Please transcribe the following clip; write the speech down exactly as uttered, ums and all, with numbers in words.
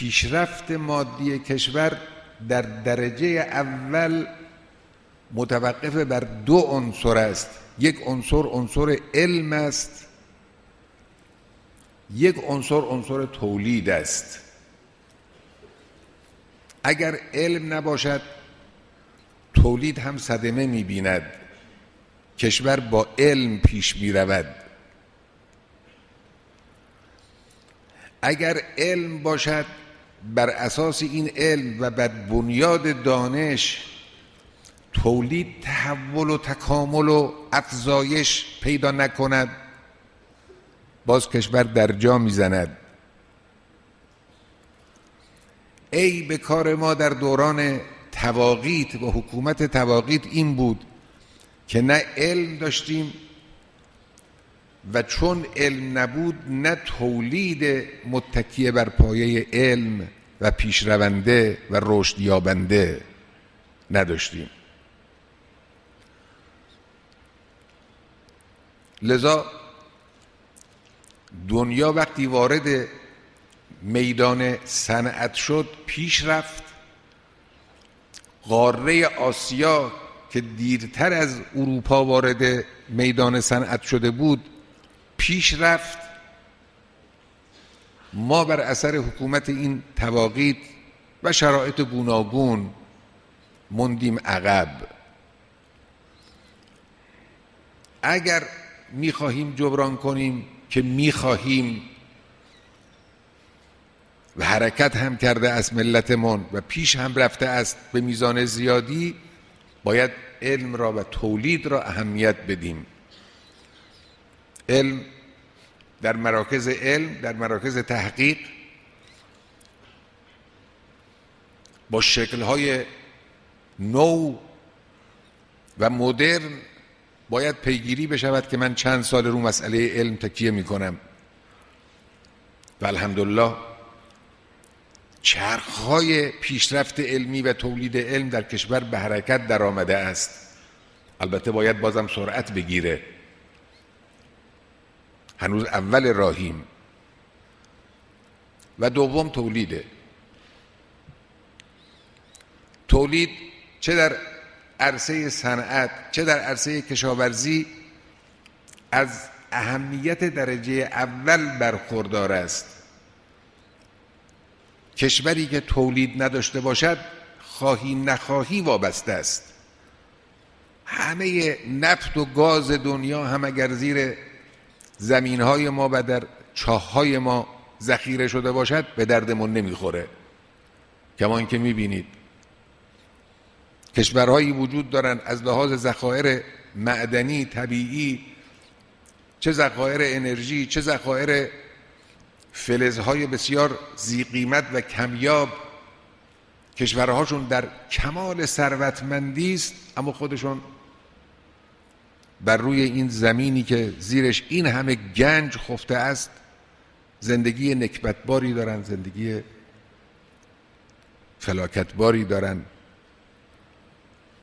پیشرفت مادی کشور در درجه اول متوقف بر دو عنصر است. یک عنصر عنصر علم است، یک عنصر عنصر تولید است. اگر علم نباشد تولید هم صدمه می‌بیند. کشور با علم پیش می‌رود. اگر علم باشد بر اساس این علم و بر بنیاد دانش تولید تحول و تکامل و افزایش پیدا نکند، باز کشور در جا میزند. ای به کار ما در دوران تواقیت و حکومت تواقیت این بود که نه علم داشتیم و چون علم نبود نه تولید متکی بر پایه علم و پیشرونده و رشد یابنده نداشتیم. لذا دنیا وقتی وارد میدان صنعت شد پیش رفت. قاره آسیا که دیرتر از اروپا وارد میدان صنعت شده بود پیش رفت. ما بر اثر حکومت این تواقیت و شرایط گوناگون موندیم عقب. اگر میخواهیم جبران کنیم که میخواهیم و حرکت هم کرده از ملتمون و پیش هم رفته است به میزان زیادی، باید علم را و تولید را اهمیت بدیم. علم در مراکز علم، در مراکز تحقیق با شکل‌های نو و مدرن باید پیگیری بشود که من چند سال رو مسئله علم تکیه میکنم و الحمدلله چرخهای پیشرفت علمی و تولید علم در کشور به حرکت در آمده است. البته باید بازم سرعت بگیره، هنوز اول راهیم. و دوم تولیده. تولید چه در عرصه صنعت چه در عرصه کشاورزی از اهمیت درجه اول برخوردار است. کشوری که تولید نداشته باشد خواهی نخواهی وابسته است. همه نفت و گاز دنیا هم اگر زیر زمینهای ما و در چاههای ما ذخیره شده باشد به دردمون نمیخوره. کما اینکه میبینید کشورهایی وجود دارند از لحاظ ذخایر معدنی طبیعی، چه ذخایر انرژی، چه ذخایر فلزهای بسیار ذی قیمت و کمیاب، کشورهاشون در کمال ثروتمندی است، اما خودشون بر روی این زمینی که زیرش این همه گنج خفته است زندگی نکبتباری دارن، زندگی فلاکتباری دارن.